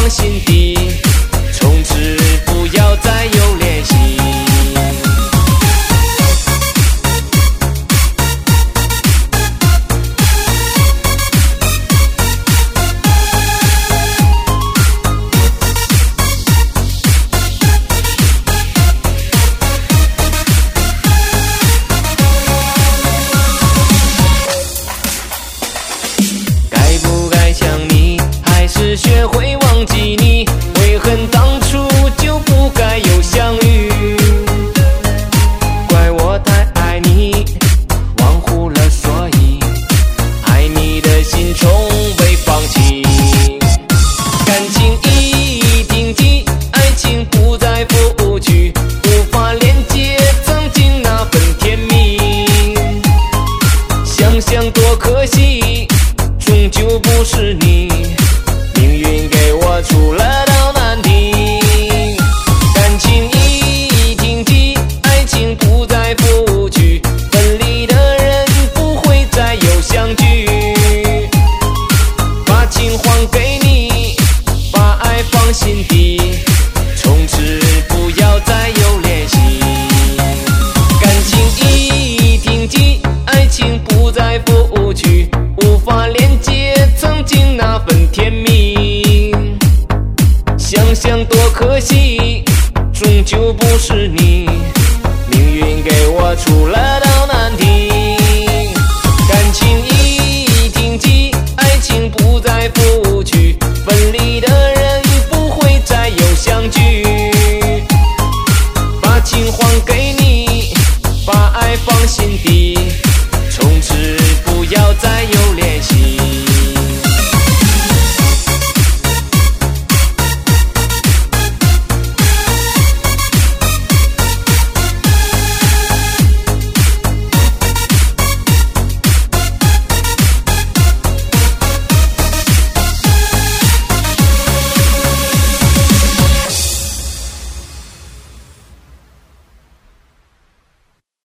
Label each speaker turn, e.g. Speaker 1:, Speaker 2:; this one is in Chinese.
Speaker 1: 放心底，从此不要再有联系。该不该想你，还是学会忘记你？悔恨当初就不该有相遇，怪我太爱你，忘乎了所以，爱你的心从未放弃。感情已停机，爱情不再复去，无法连接曾经那份甜蜜。想想多可惜，终究不是你，命运给我出了道难题。感情已停机，爱情不再复去，分离的人不会再有相聚。把情还给你，把爱放心底，从此不要再有联系。感情已停机，爱情不再复去，无法连接曾经那份甜蜜。想想多可惜，终究不是你，命运给我出了道